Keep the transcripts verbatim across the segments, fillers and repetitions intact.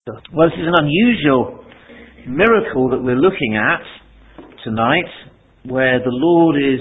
Well, this is an unusual miracle that we're looking at tonight, where the Lord is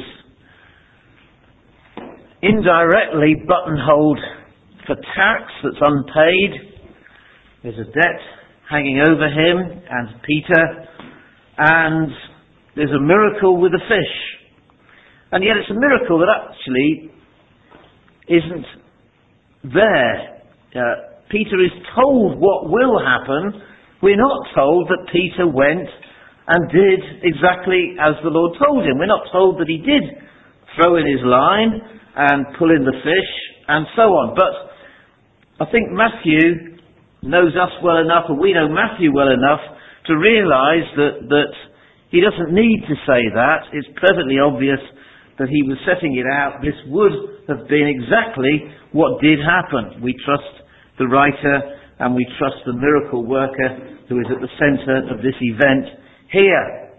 indirectly buttonholed for tax that's unpaid. There's a debt hanging over him and Peter, and there's a miracle with a fish. And yet it's a miracle that actually isn't there. Uh, Peter is told what will happen. We're not told that Peter went and did exactly as the Lord told him. We're not told that he did throw in his line and pull in the fish and so on. But I think Matthew knows us well enough, and we know Matthew well enough, to realise that, that he doesn't need to say that. It's perfectly obvious that he was setting it out. This would have been exactly what did happen. We trust the writer, and we trust the miracle worker who is at the centre of this event here.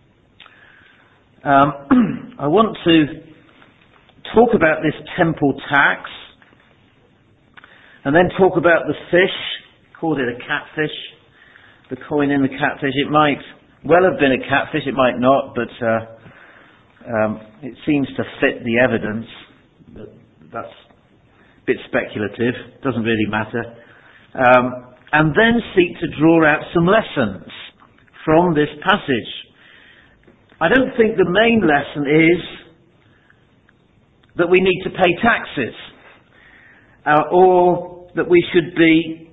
Um, I want to talk about this temple tax, and then talk about the fish. Called it a catfish, the coin in the catfish. It might well have been a catfish, it might not, but uh, um, it seems to fit the evidence. But that's bit speculative, doesn't really matter. Um, and then seek to draw out some lessons from this passage. I don't think the main lesson is that we need to pay taxes, uh, or that we should be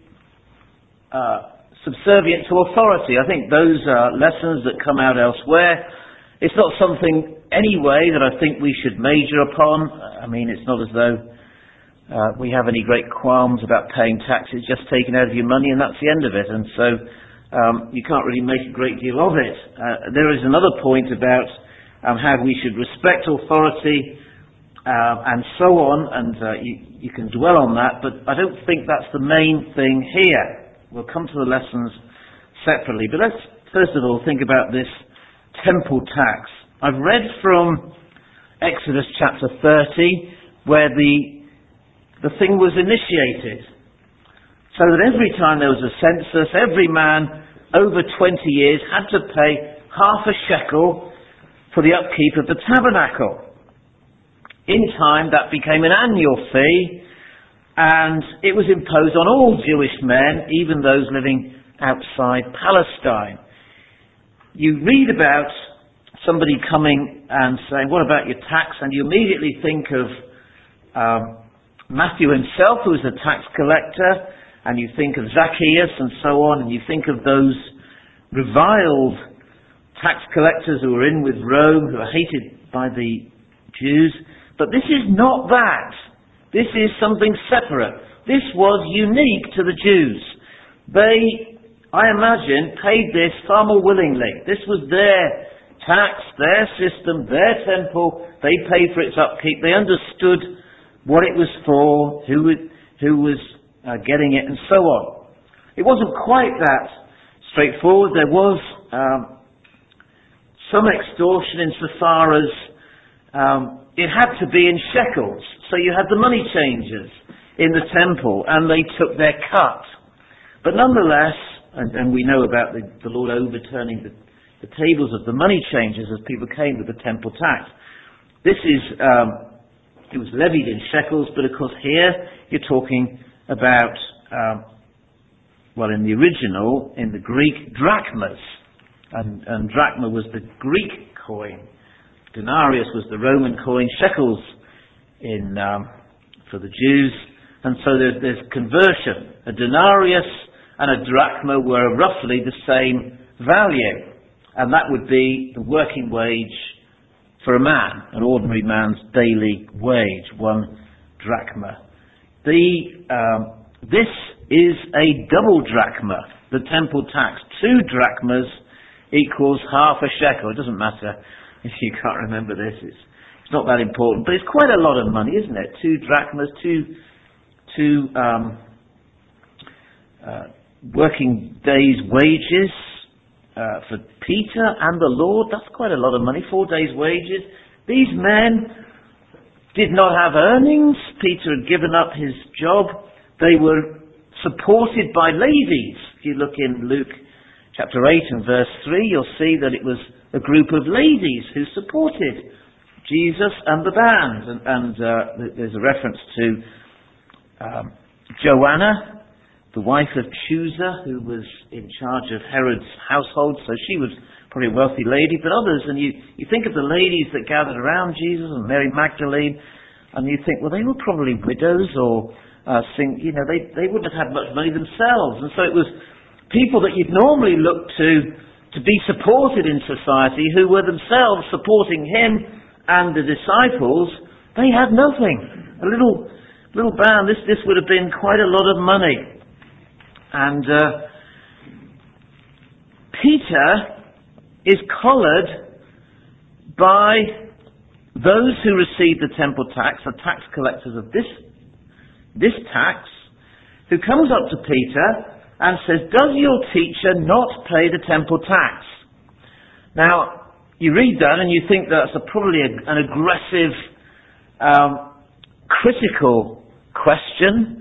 uh, subservient to authority. I think those are lessons that come out elsewhere. It's not something anyway that I think we should major upon. I mean, it's not as though Uh, we have any great qualms about paying taxes, just taken out of your money and that's the end of it. And so um, you can't really make a great deal of it. Uh, there is another point about um, how we should respect authority uh, and so on, and uh, you, you can dwell on that, but I don't think that's the main thing here. We'll come to the lessons separately, but let's first of all think about this temple tax. I've read from Exodus chapter thirty, where the The thing was initiated, so that every time there was a census, every man over twenty years had to pay half a shekel for the upkeep of the tabernacle. In time, that became an annual fee, and it was imposed on all Jewish men, even those living outside Palestine. You read about somebody coming and saying, "What about your tax?" And you immediately think of Um, Matthew himself, who was a tax collector, and you think of Zacchaeus and so on, and you think of those reviled tax collectors who were in with Rome, who are hated by the Jews. But this is not that. This is something separate. This was unique to the Jews. They, I imagine, paid this far more willingly. This was their tax, their system, their temple. They paid for its upkeep. They understood what it was for, who it, who was uh, getting it, and so on. It wasn't quite that straightforward. There was um, some extortion insofar as um, it had to be in shekels. So you had the money changers in the temple, and they took their cut. But nonetheless, and, and we know about the, the Lord overturning the, the tables of the money changers as people came with the temple tax. This is Um, It was levied in shekels, but of course here you're talking about, um, well, in the original, in the Greek, drachmas. And, and drachma was the Greek coin. Denarius was the Roman coin. Shekels in um, for the Jews. And so there's, there's conversion. A denarius and a drachma were roughly the same value. And that would be the working wage for a man, an ordinary man's daily wage, one drachma. The, um, this is a double drachma, the temple tax. Two drachmas equals half a shekel. It doesn't matter if you can't remember this. It's, it's not that important, but it's quite a lot of money, isn't it? Two drachmas, two, two um, uh, working days' wages. Uh, for Peter and the Lord, that's quite a lot of money, four days' wages. These men did not have earnings. Peter had given up his job. They were supported by ladies. If you look in Luke chapter eight and verse three, you'll see that it was a group of ladies who supported Jesus and the band. And, and uh, there's a reference to um, Joanna, the wife of Chusa, who was in charge of Herod's household. So she was probably a wealthy lady, but others, and you, you think of the ladies that gathered around Jesus and Mary Magdalene, and you think, well, they were probably widows or uh, sing, you know, they, they wouldn't have had much money themselves. And so it was people that you'd normally look to to be supported in society, who were themselves supporting him and the disciples. They had nothing. A little little band, this, this would have been quite a lot of money. And uh, Peter is collared by those who receive the temple tax, the tax collectors of this, this tax, who comes up to Peter and says, does your teacher not pay the temple tax? Now, you read that and you think that's a, probably a, an aggressive, um, critical question.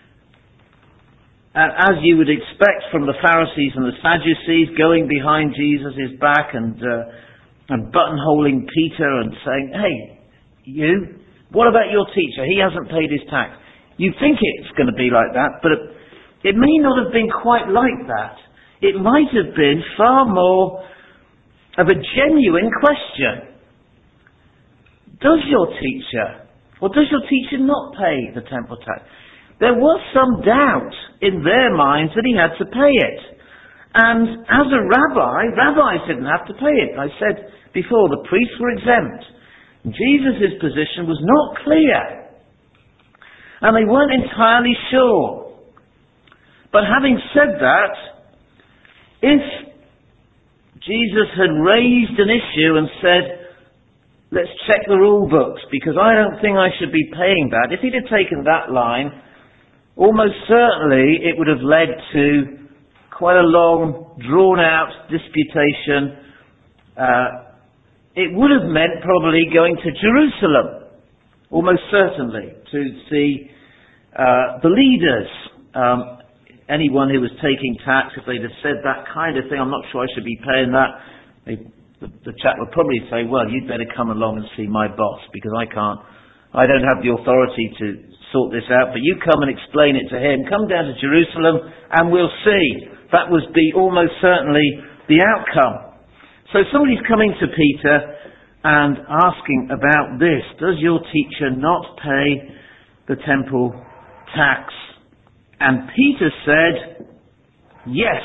Uh, as you would expect from the Pharisees and the Sadducees, going behind Jesus' back and uh, and buttonholing Peter and saying, hey, you, what about your teacher? He hasn't paid his tax. You think it's going to be like that, but it, it may not have been quite like that. It might have been far more of a genuine question. Does your teacher, or does your teacher not pay the temple tax? There was some doubt in their minds that he had to pay it. And as a rabbi, rabbis didn't have to pay it. I said before, the priests were exempt. Jesus' position was not clear. And they weren't entirely sure. But having said that, if Jesus had raised an issue and said, let's check the rule books, because I don't think I should be paying that. If he'd have taken that line, almost certainly it would have led to quite a long, drawn-out disputation. Uh, it would have meant probably going to Jerusalem, almost certainly, to see uh, the leaders. Um, anyone who was taking tax, if they'd have said that kind of thing, I'm not sure I should be paying that, they, the, the chap would probably say, well, you'd better come along and see my boss, because I can't, I don't have the authority to sort this out, but you come and explain it to him. Come down to Jerusalem and we'll see. That was the almost certainly the outcome. So somebody's coming to Peter and asking about this. Does your teacher not pay the temple tax? And Peter said, yes.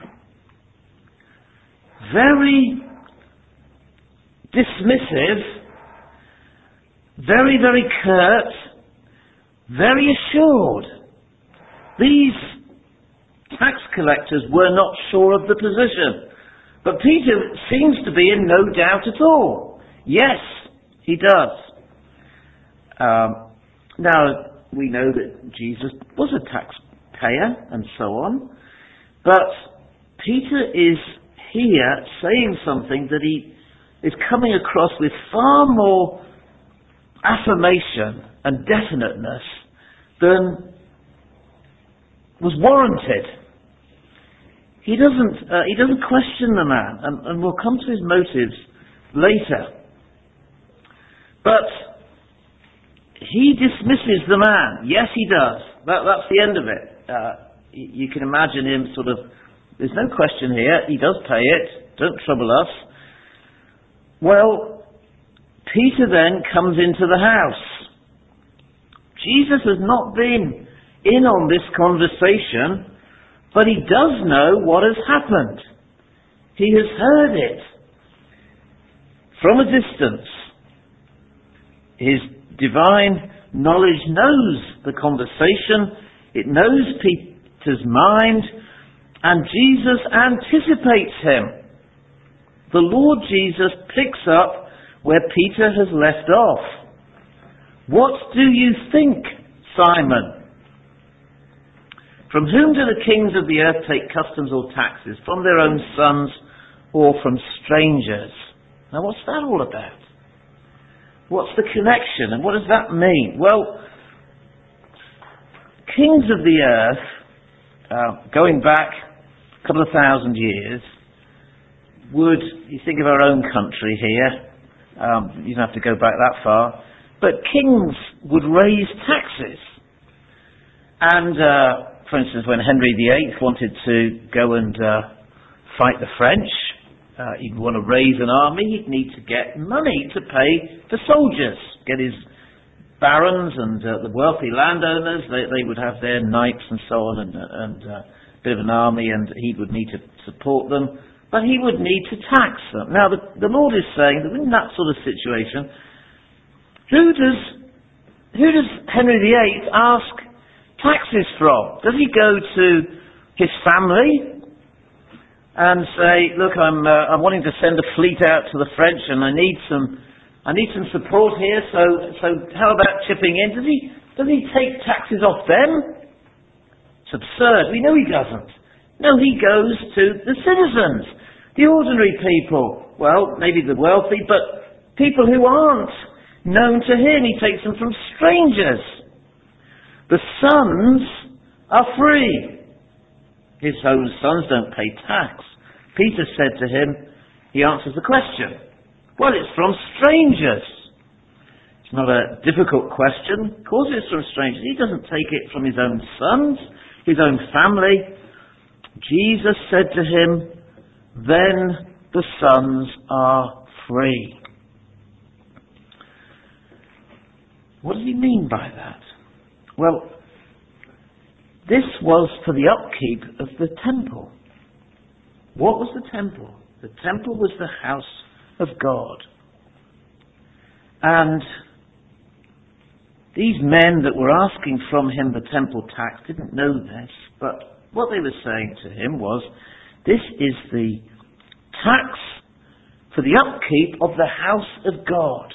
Very dismissive, very, very curt, very assured. These tax collectors were not sure of the position. But Peter seems to be in no doubt at all. Yes, he does. Um, now, we know that Jesus was a taxpayer and so on. But Peter is here saying something that he is coming across with far more affirmation and definiteness than was warranted. He doesn't uh, he doesn't question the man, and, and we'll come to his motives later. But he dismisses the man. Yes, he does. That, that's the end of it. Uh, you, you can imagine him sort of, there's no question here, he does pay it, don't trouble us. Well, Peter then comes into the house. Jesus has not been in on this conversation, but he does know what has happened. He has heard it from a distance. His divine knowledge knows the conversation. It knows Peter's mind, and Jesus anticipates him. The Lord Jesus picks up where Peter has left off. What do you think, Simon? From whom do the kings of the earth take customs or taxes? From their own sons or from strangers? Now what's that all about? What's the connection and what does that mean? Well, kings of the earth uh, going back a couple of thousand years, would, you think of our own country here, um, you don't have to go back that far, but kings would raise taxes. And, uh, for instance, when Henry the Eighth wanted to go and uh, fight the French, uh, he'd want to raise an army, he'd need to get money to pay for soldiers, get his barons and uh, the wealthy landowners, they, they would have their knights and so on, and, and uh, a bit of an army, and he would need to support them, but he would need to tax them. Now, the, the Lord is saying that in that sort of situation, who does, who does Henry the Eighth ask taxes from? Does he go to his family and say, look, I'm uh, I'm wanting to send a fleet out to the French, and I need some I need some support here, so so how about chipping in? Does he does he take taxes off them? It's absurd. We know he doesn't. No, he goes to the citizens, the ordinary people. Well, maybe the wealthy, but people who aren't known to him. He takes them from strangers. The sons are free. His own sons don't pay tax. Peter said to him, he answers the question, well, it's from strangers. It's not a difficult question. Of course it's from strangers. He doesn't take it from his own sons, his own family. Jesus said to him, then the sons are free. What does he mean by that? Well, this was for the upkeep of the temple. What was the temple? The temple was the house of God. And these men that were asking from him the temple tax didn't know this, but what they were saying to him was, this is the tax for the upkeep of the house of God.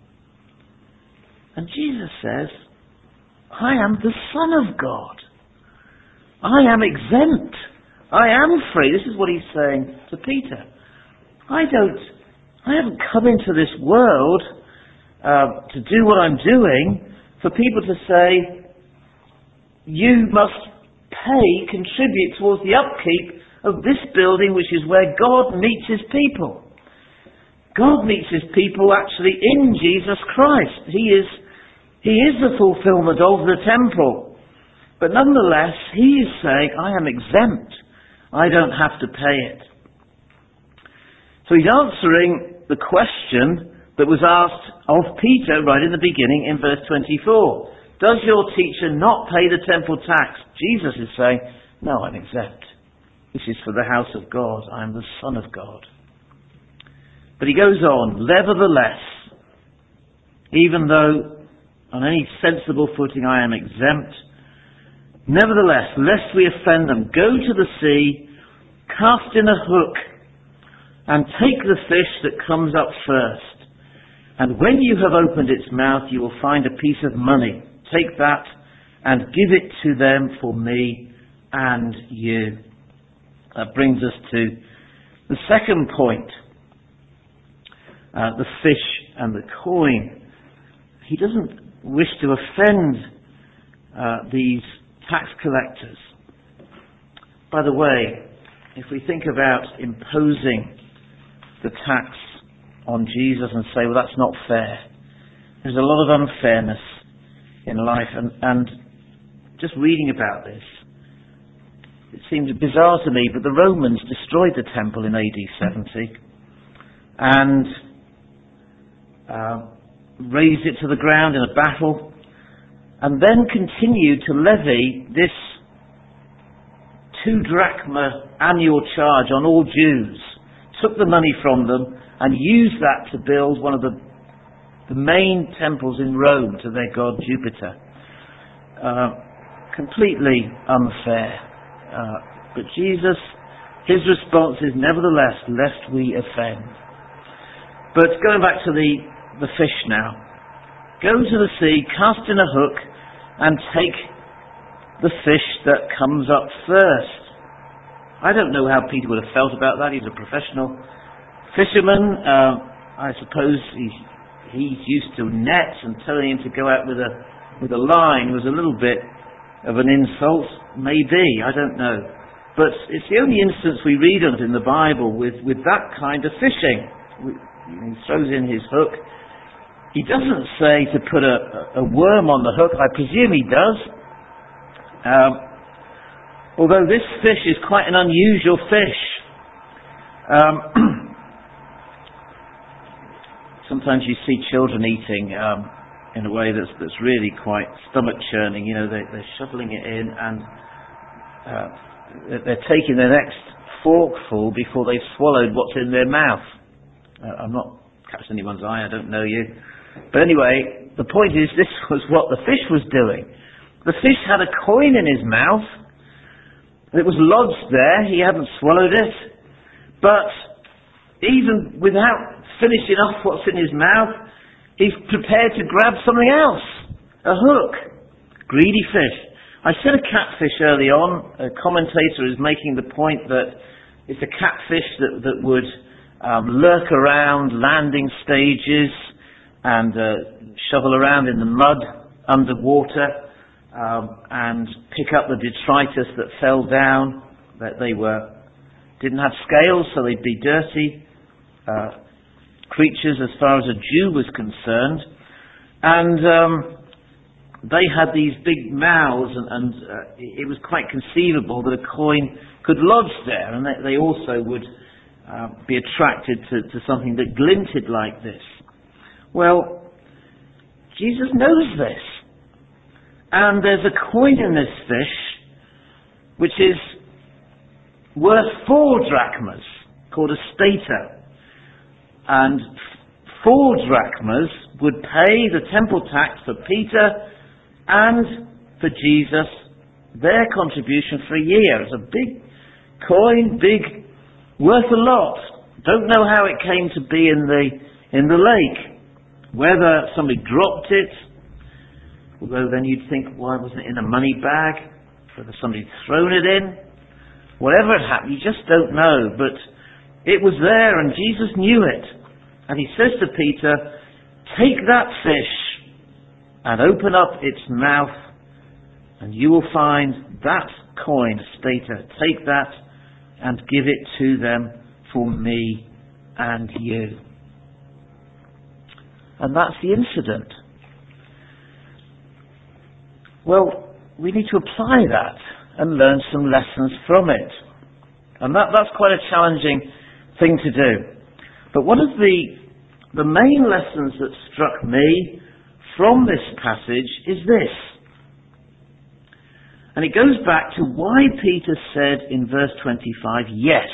And Jesus says, I am the Son of God. I am exempt. I am free. This is what he's saying to Peter. I don't, I haven't come into this world uh, to do what I'm doing for people to say, you must pay, contribute towards the upkeep of this building, which is where God meets his people. God meets his people actually in Jesus Christ. He is He is the fulfillment of the temple. But nonetheless, he is saying, I am exempt. I don't have to pay it. So he's answering the question that was asked of Peter right in the beginning in verse twenty-four. Does your teacher not pay the temple tax? Jesus is saying, no, I'm exempt. This is for the house of God. I am the Son of God. But he goes on, nevertheless, even though on any sensible footing I am exempt, nevertheless, lest we offend them, go to the sea, cast in a hook, and take the fish that comes up first. And when you have opened its mouth, you will find a piece of money. Take that and give it to them for me and you. That brings us to the second point, uh, the fish and the coin. He doesn't wish to offend uh, these tax collectors. By the way, if we think about imposing the tax on Jesus and say, well, that's not fair. There's a lot of unfairness in life, and, and just reading about this, it seems bizarre to me, but the Romans destroyed the temple in A D seventy and uh, razed it to the ground in a battle, and then continued to levy this two drachma annual charge on all Jews, took the money from them and used that to build one of the, the main temples in Rome to their god Jupiter. Uh, completely unfair. Uh, but Jesus, his response is, nevertheless, lest we offend. But going back to the, the fish now. Go to the sea, cast in a hook, and take the fish that comes up first. I don't know how Peter would have felt about that. He's a professional fisherman. Uh, I suppose he's, he's used to nets, and telling him to go out with a with a line was a little bit of an insult? Maybe, I don't know. But it's the only instance we read of in the Bible with, with that kind of fishing. He throws in his hook. He doesn't say to put a, a worm on the hook. I presume he does. Um, although this fish is quite an unusual fish. Um, sometimes you see children eating um, in a way that's, that's really quite stomach churning. You know, they, they're shoveling it in and uh, they're taking their next forkful before they've swallowed what's in their mouth. Uh, I'm not catching anyone's eye, I don't know you. But anyway, the point is this was what the fish was doing. The fish had a coin in his mouth. It was lodged there, he hadn't swallowed it. But even without finishing off what's in his mouth, he's prepared to grab something else. A hook. Greedy fish. I said a catfish early on. A commentator is making the point that it's a catfish that, that would um, lurk around landing stages and uh, shovel around in the mud underwater um, and pick up the detritus that fell down. That they were didn't have scales, so they'd be dirty uh, creatures as far as a Jew was concerned. And um, they had these big mouths, and, and uh, it was quite conceivable that a coin could lodge there, and they, they also would uh, be attracted to, to something that glinted like this. Well, Jesus knows this. And there's a coin in this fish which is worth four drachmas, called a stater. And four drachmas would pay the temple tax for Peter and for Jesus, their contribution for a year. It's a big coin, big, worth a lot. Don't know how it came to be in the in the lake. Whether somebody dropped it, although then you'd think, why wasn't it in a money bag? Whether somebody'd thrown it in. Whatever had happened, you just don't know. But it was there and Jesus knew it. And he says to Peter, take that fish and open up its mouth and you will find that coin, stater. Take that and give it to them for me and you. And that's the incident. Well, we need to apply that and learn some lessons from it. And that, that's quite a challenging thing to do. But one of the, the main lessons that struck me from this passage is this. And it goes back to why Peter said in verse twenty-five, yes.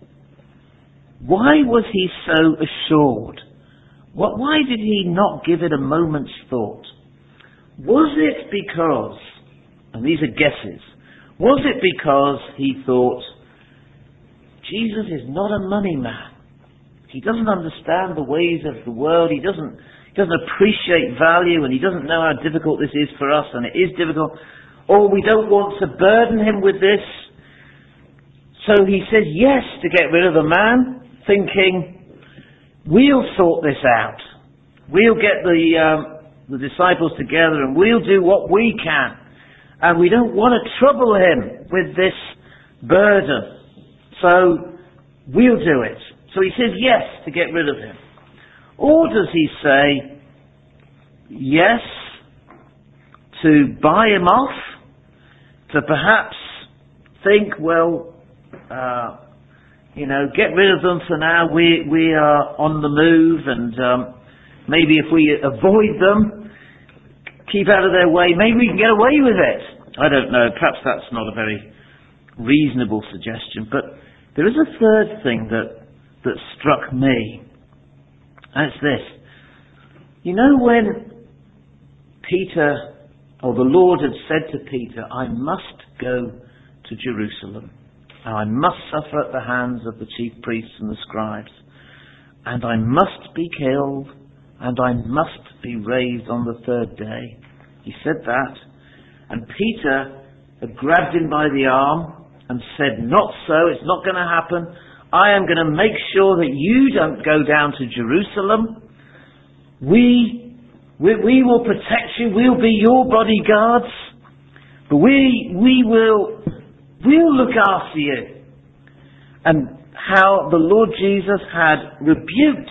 Why was he so assured? What, why did he not give it a moment's thought? Was it because, and these are guesses, was it because he thought, Jesus is not a money man. He doesn't understand the ways of the world. He doesn't, he doesn't appreciate value, and he doesn't know how difficult this is for us, and it is difficult. Or we don't want to burden him with this. So he says yes to get rid of the man, thinking, we'll sort this out. We'll get the um, the disciples together and we'll do what we can. And we don't want to trouble him with this burden. So we'll do it. So he says yes to get rid of him. Or does he say yes to buy him off? To perhaps think, well, uh, you know, get rid of them for now. We we are on the move, and um, maybe if we avoid them, keep out of their way, maybe we can get away with it. I don't know. Perhaps that's not a very reasonable suggestion. But there is a third thing that that struck me, and it's this. You know, when Peter, or the Lord had said to Peter, I must go to Jerusalem. And I must suffer at the hands of the chief priests and the scribes. And I must be killed. And I must be raised on the third day. He said that. And Peter had grabbed him by the arm and said, not so, it's not going to happen. I am going to make sure that you don't go down to Jerusalem. We, we, we will protect you. We'll be your bodyguards. But we, we will, we'll look after you. And how the Lord Jesus had rebuked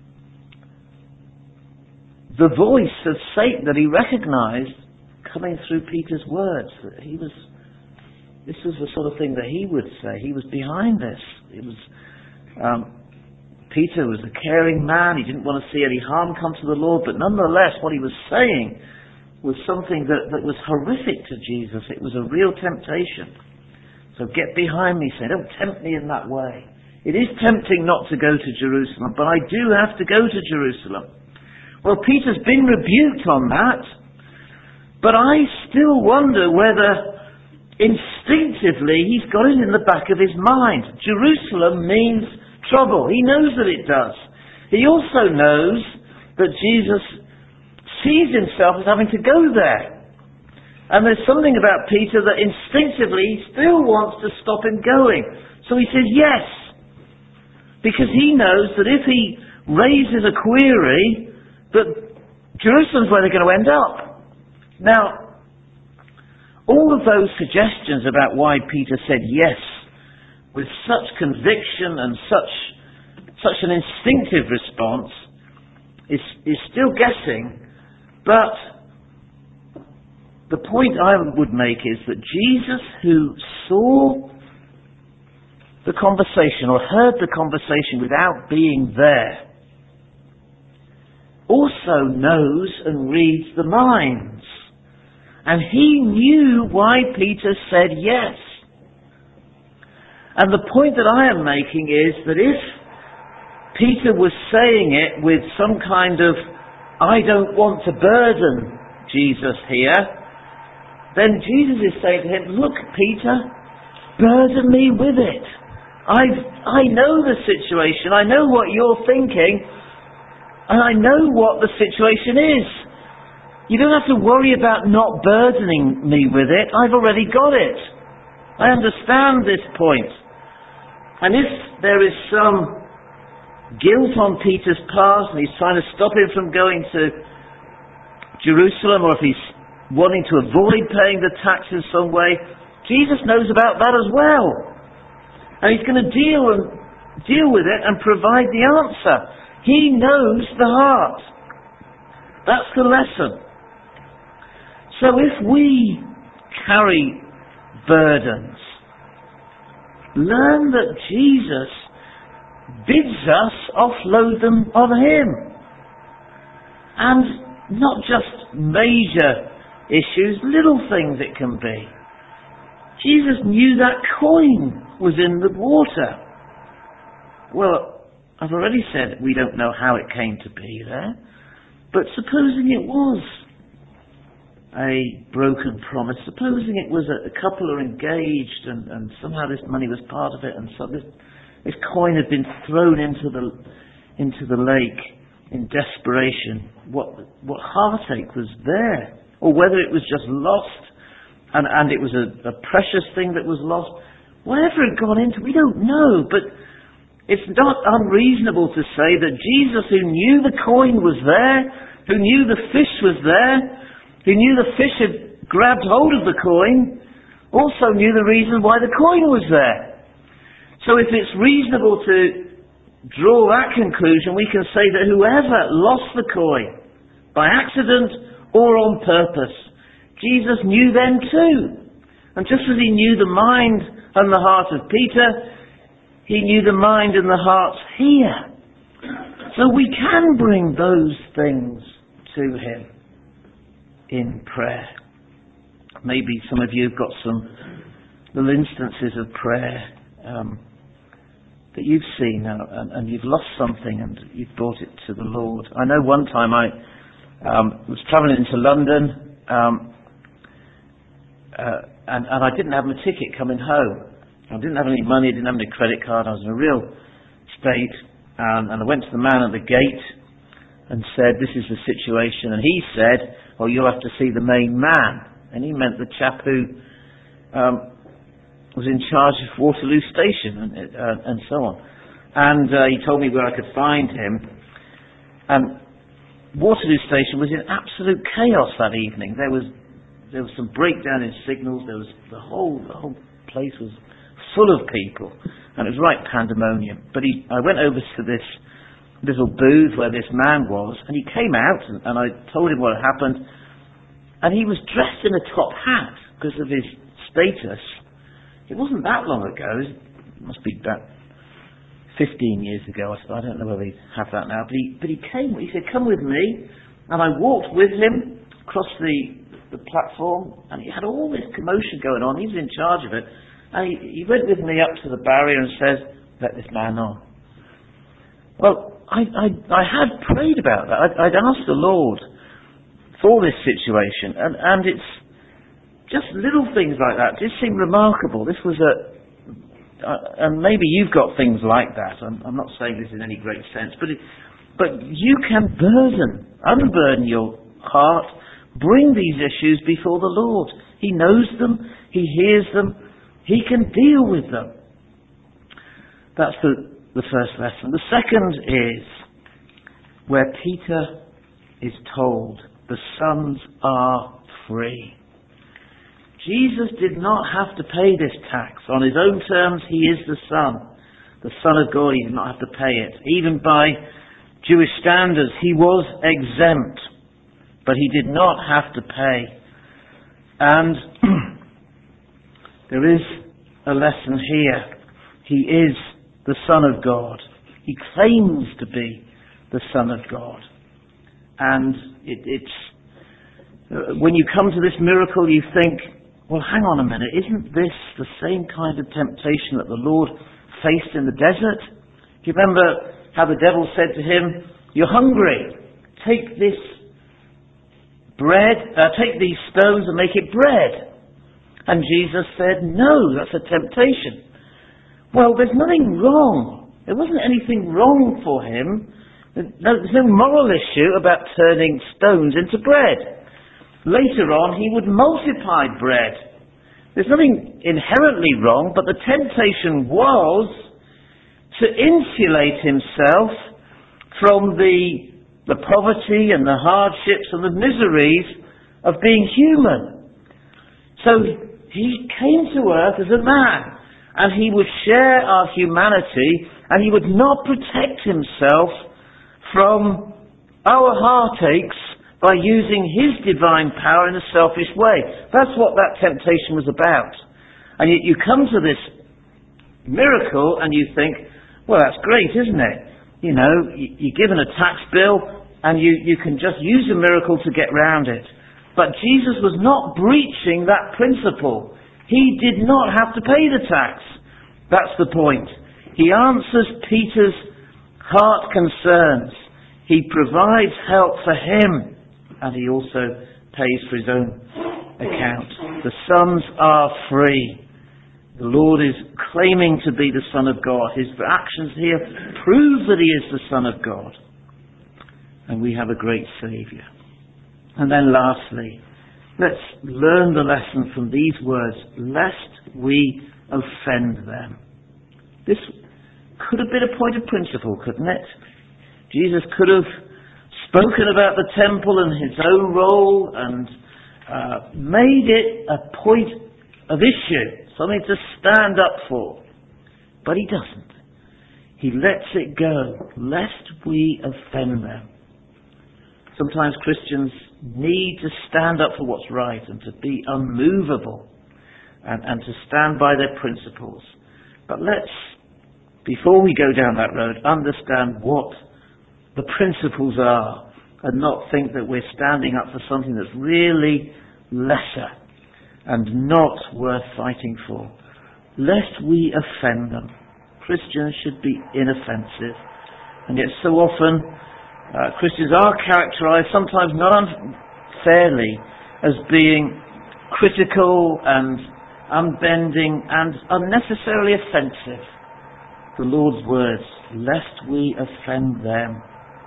the voice of Satan that he recognized coming through Peter's words. That he was, this was the sort of thing that he would say. He was behind this. It was, um, Peter was a caring man. He didn't want to see any harm come to the Lord, but nonetheless, what he was saying was something that, that was horrific to Jesus. It was a real temptation. So get behind me, say, don't tempt me in that way. It is tempting not to go to Jerusalem, but I do have to go to Jerusalem. Well, Peter's been rebuked on that, but I still wonder whether instinctively he's got it in the back of his mind. Jerusalem means trouble. He knows that it does. He also knows that Jesus sees himself as having to go there. And there's something about Peter that instinctively he still wants to stop him going. So he says yes. Because he knows that if he raises a query, that Jerusalem's where they're going to end up. Now, all of those suggestions about why Peter said yes with such conviction and such such an instinctive response is, is still guessing, but the point I would make is that Jesus, who saw the conversation or heard the conversation without being there, also knows and reads the minds. And he knew why Peter said yes. And the point that I am making is that if Peter was saying it with some kind of, I don't want to burden Jesus here, then Jesus is saying to him, look, Peter, burden me with it. I I know the situation. I know what you're thinking. And I know what the situation is. You don't have to worry about not burdening me with it. I've already got it. I understand this point. And if there is some guilt on Peter's past and he's trying to stop him from going to Jerusalem, or if he's wanting to avoid paying the taxes some way, Jesus knows about that as well. And he's going to deal and deal with it and provide the answer. He knows the heart. That's the lesson. So if we carry burdens, learn that Jesus bids us offload them on him. And not just major issues, little things it can be. Jesus knew that coin was in the water. Well, I've already said we don't know how it came to be there, but supposing it was a broken promise, supposing it was a, a couple are engaged and, and somehow this money was part of it, and so this, this coin had been thrown into the into the lake in desperation, what what heartache was there? Or whether it was just lost and, and it was a, a precious thing that was lost, whatever it got into, we don't know, but it's not unreasonable to say that Jesus, who knew the coin was there, who knew the fish was there, who knew the fish had grabbed hold of the coin, also knew the reason why the coin was there. So if it's reasonable to draw that conclusion, we can say that whoever lost the coin by accident or on purpose, Jesus knew them too. And just as he knew the mind and the heart of Peter, he knew the mind and the hearts here. So we can bring those things to him in prayer. Maybe some of you have got some little instances of prayer um, that you've seen uh, and, and you've lost something and you've brought it to the Lord. I know one time I um, was travelling into London um, uh, and, and I didn't have my ticket coming home. I didn't have any money, I didn't have any credit card, I was in a real state, um, and I went to the man at the gate and said, this is the situation, and he said, well, you'll have to see the main man, and he meant the chap who um, was in charge of Waterloo Station, and, uh, and so on. And uh, he told me where I could find him, and Waterloo Station was in absolute chaos that evening. There was there was some breakdown in signals. There was the whole the whole place was full of people, and it was right pandemonium. But he, I went over to this little booth where this man was, and he came out, and, and I told him what had happened, and he was dressed in a top hat because of his status. It wasn't that long ago. It must be about fifteen years ago. I don't know whether they have that now, but he but he came. He said, "Come with me," and I walked with him across the the platform, and he had all this commotion going on. He was in charge of it, and he, he went with me up to the barrier and said, "Let this man on." Well, I I, I had prayed about that. I'd, I'd asked the Lord for this situation, and and it's just little things like that just seem remarkable. This was a, uh, and maybe you've got things like that. I'm, I'm not saying this in any great sense, but it, but you can burden, unburden your heart. Bring these issues before the Lord. He knows them. He hears them. He can deal with them. That's the, the first lesson. The second is where Peter is told the sons are free. Jesus did not have to pay this tax. On his own terms, he is the Son. The Son of God, he did not have to pay it. Even by Jewish standards, he was exempt. But he did not have to pay. And there is a lesson here. He is the Son of God. He claims to be the Son of God. And it, it's uh, when you come to this miracle, you think, well, hang on a minute, isn't this the same kind of temptation that the Lord faced in the desert? Do you remember how the devil said to him, "You're hungry. Take this bread, uh, take these stones and make it bread." And Jesus said, "No, that's a temptation." Well, there's nothing wrong. There wasn't anything wrong for him. There's no, there's no moral issue about turning stones into bread. Later on, he would multiply bread. There's nothing inherently wrong, but the temptation was to insulate himself from the the poverty and the hardships and the miseries of being human. So he came to earth as a man, and he would share our humanity, and he would not protect himself from our heartaches by using his divine power in a selfish way. That's what that temptation was about. And yet you come to this miracle and you think, well, that's great, isn't it? You know, you're given a tax bill and you, you can just use a miracle to get round it. But Jesus was not breaching that principle. He did not have to pay the tax. That's the point. He answers Peter's heart concerns. He provides help for him, and he also pays for his own account. The sons are free. The Lord is claiming to be the Son of God. His actions here prove that he is the Son of God. And we have a great Saviour. And then lastly, let's learn the lesson from these words, lest we offend them. This could have been a point of principle, couldn't it? Jesus could have spoken about the temple and his own role and uh, made it a point of issue, something to stand up for. But he doesn't. He lets it go, lest we offend them. Sometimes Christians need to stand up for what's right and to be unmovable and, and to stand by their principles. But let's, before we go down that road, understand what the principles are and not think that we're standing up for something that's really lesser and not worth fighting for. Lest we offend them. Christians should be inoffensive. And yet so often uh, Christians are characterized, sometimes not unfairly, as being critical and unbending and unnecessarily offensive. The Lord's words, lest we offend them.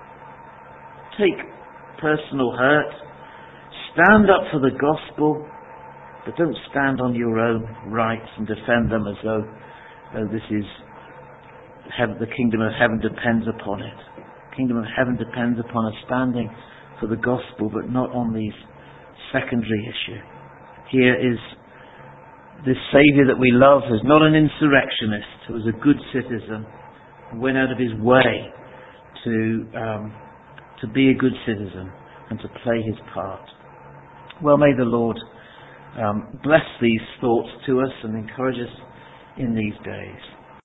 Take personal hurt, stand up for the gospel, but don't stand on your own rights and defend them as though, though this is heaven, the kingdom of heaven depends upon it. The kingdom of heaven depends upon us standing for the gospel, but not on these secondary issues. here is this Saviour that we love is not an insurrectionist, who was a good citizen, and went out of his way to um, to be a good citizen and to play his part. Well, may the Lord um, bless these thoughts to us and encourage us in these days.